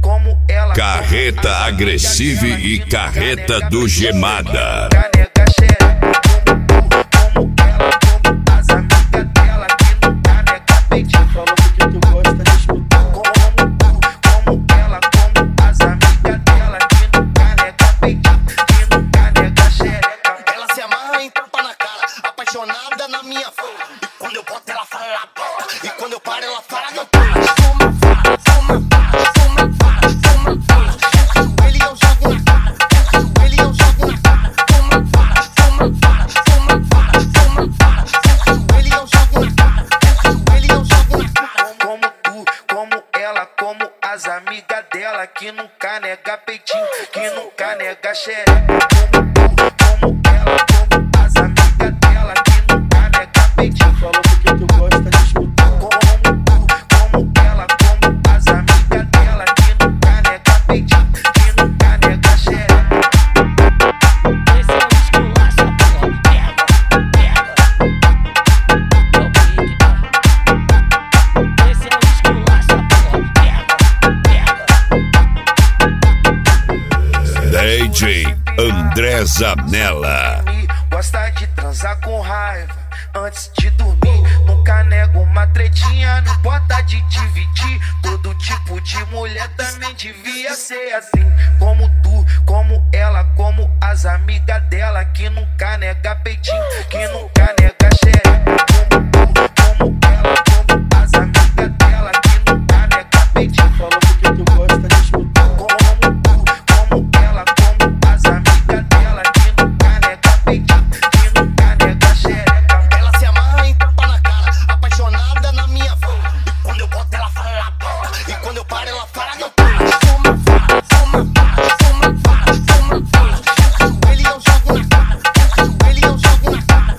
Carreta agressiva e carreta do Gemada. Apaixonada na minha flor. E quando eu boto ela fala bola. E quando eu paro ela fala não para. Como as amigas dela que nunca nega peitinho, que nunca nega xereca. Como ela, como as amigas dela que nunca nega peitinho. Falou porque tu gosta de escutar. Como ela, como as amigas dela que nunca nega peitinho, que nunca nega xereca. Esse é o esculacho, pô, pega. Esse é o esculacho, pô, pega. DJ André Zanella. Gosta de transar com raiva antes de dormir. Nunca nega uma tretinha, não importa de dividir. Todo tipo de mulher também devia ser assim. Como tu, como ela, como as amigas dela que nunca nega peitinho, que nunca nega xereca. Como ela, como as amigas dela que nunca nega peitinho. Falou porque tu gosta de escutar. Como ela, como as amigas dela que nunca nega peitinho, que nunca nega xereca. Ela se amarra em tapa na cara, apaixonada na minha flor. E quando eu boto ela fala bola. E quando eu paro ela fala não para. Ele eu jogo na cara. Ele eu jogo na cara.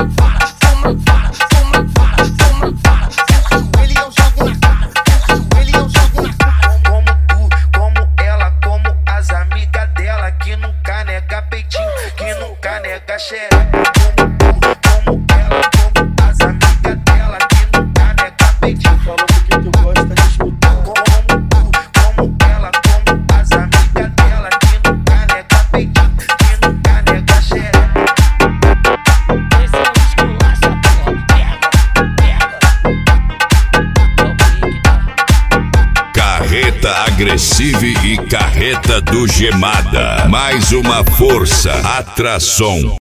Ele eu jogo na cara. Ele eu jogo na cara. Como tu, como ela, como as amigas dela que nunca nega peitinho, que nunca nega xereca. Como ela, como as amigas dela que nunca nega peitinho. Falou porque tu gosta de escutar. Como ela, como as amigas dela que nunca nega peitinho, que nunca nega xereca. Esse é o esculacho, pô, pega. Carreta agressiva e carreta do Gemada. Mais uma força, atração.